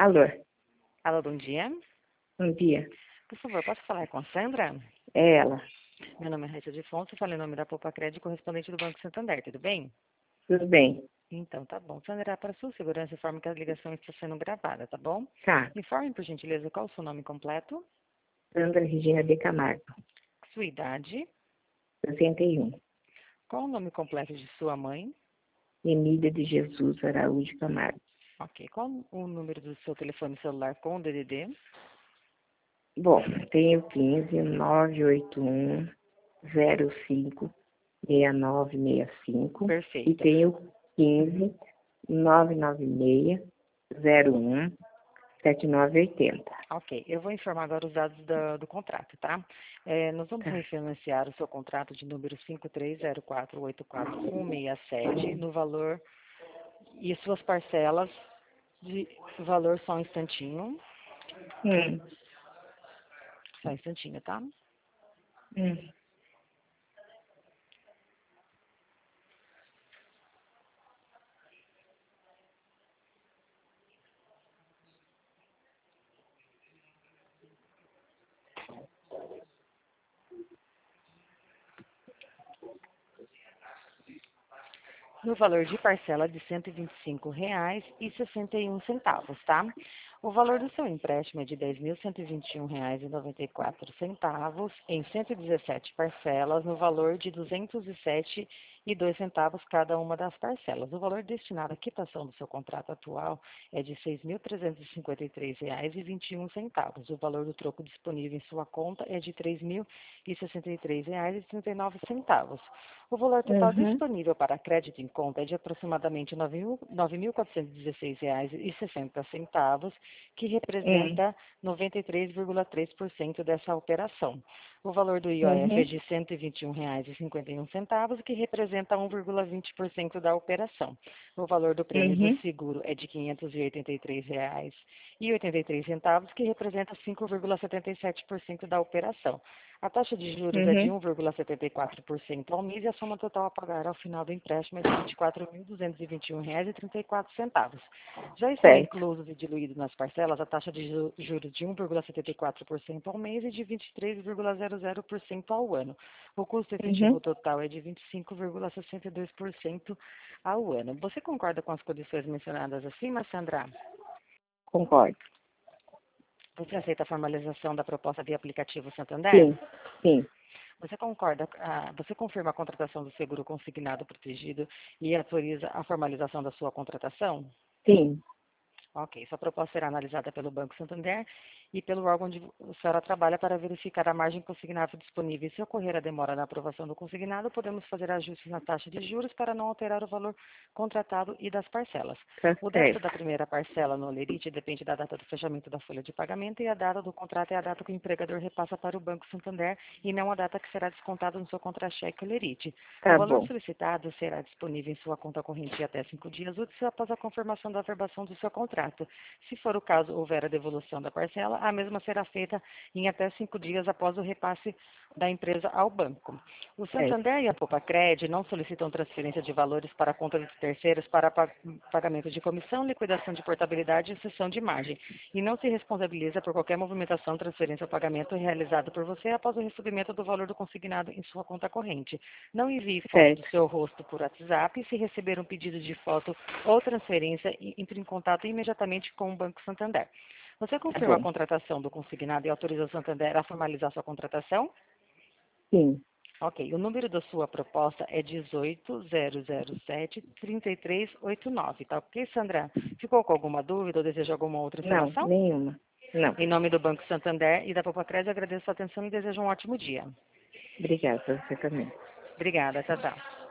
Alô, Alô, bom dia. bom dia. Por favor, posso falar com a Sandra? É ela. Meu nome é Raíssa de Fonte, eu falo em nome da Poupa Crédito, correspondente do Banco Santander, tudo bem? Tudo bem? Então, tá bom. Sandra, para sua segurança, informe que a ligação está sendo gravada, tá bom? Tá. Informe, por gentileza, qual o seu nome completo, Sandra Regina de Camargo, sua idade, 61. qual o nome completo de sua mãe, Emília de Jesus Araújo Camargo. ok, qual o número do seu telefone celular com o DDD, Bom, tenho 15 981 05 6965 e perfeito. tenho 15 996 01 7980. Ok, eu vou informar agora os dados do contrato, tá? Nós vamos Tá. refinanciar o seu contrato de número 530484167 no valor e suas parcelas de valor Hum, só um instantinho, tá? hum. No valor de parcela de R$ 125,61, tá? O valor do seu empréstimo é de R$ 10.121,94 em 117 parcelas, no valor de R$ 207,02 cada uma das parcelas. O valor destinado à quitação do seu contrato atual é de R$ 6.353,21. O valor do troco disponível em sua conta é de R$ 3.063,39. O valor total Uhum. disponível para crédito em conta é de aproximadamente R$ 9.416,60, que Hum. representa 93,3% dessa operação. O valor do IOF é Uhum. de R$ 121,51, que representa 1,20% da operação. O valor do prêmio do Uhum. seguro é de R$ 583,83, que representa 5,77% da operação. A taxa de juros é de Uhum. 1,74% ao mês e a soma total a pagar ao final do empréstimo é de R$ 24.221,34. Já estão Certo. inclusos e diluídos nas parcelas a taxa de juros de 1,74% ao mês e de 23,00% ao ano. O custo efetivo Uhum. total é de 25,62% ao ano. Você concorda com as condições mencionadas acima, Sandra? Concordo. Você aceita a formalização da proposta via aplicativo Santander? Sim. Sim. Você confirma a contratação do seguro consignado protegido e autoriza a formalização da sua contratação? Sim. Ok, sua proposta será analisada pelo Banco Santander e pelo órgão onde a senhora trabalha para verificar a margem consignável disponível. Se ocorrer a demora na aprovação do consignado, podemos fazer ajustes na taxa de juros para não alterar o valor contratado e das parcelas. Tá O débito da certo. primeira parcela no Olerite depende da data do fechamento da folha de pagamento e a data do contrato é a data que o empregador repassa para o Banco Santander e não a data que será descontada no seu contra-cheque Olerite. O Tá valor bom. solicitado será disponível em sua conta corrente até 5 dias úteis após a confirmação da averbação do seu contrato. Se for o caso, houver a devolução da parcela, a mesma será feita em até 5 dias após o repasse da empresa ao banco. O Certo. Santander e a Poupa-Cred não solicitam transferência de valores para a conta de terceiros para pagamento de comissão, liquidação de portabilidade e cessão de margem, e não se responsabiliza por qualquer movimentação, transferência ou pagamento realizado por você após o recebimento do valor do consignado em sua conta corrente. Não envie foto do Certo. seu rosto por WhatsApp e, se receber um pedido de foto ou transferência, entre em contato imediatamente com o Banco Santander. Você Tá confirma a bom. contratação do consignado e autoriza o Santander a formalizar sua contratação? Sim. Ok, o número da sua proposta é 18007-3389, tá ok, Sandra? Ficou com alguma dúvida ou deseja alguma outra Não, informação? nenhuma. Não. Em nome do Banco Santander e da Popacred, agradeço a sua atenção e desejo um ótimo dia. Obrigada, você também. Obrigada, tchau, tchau.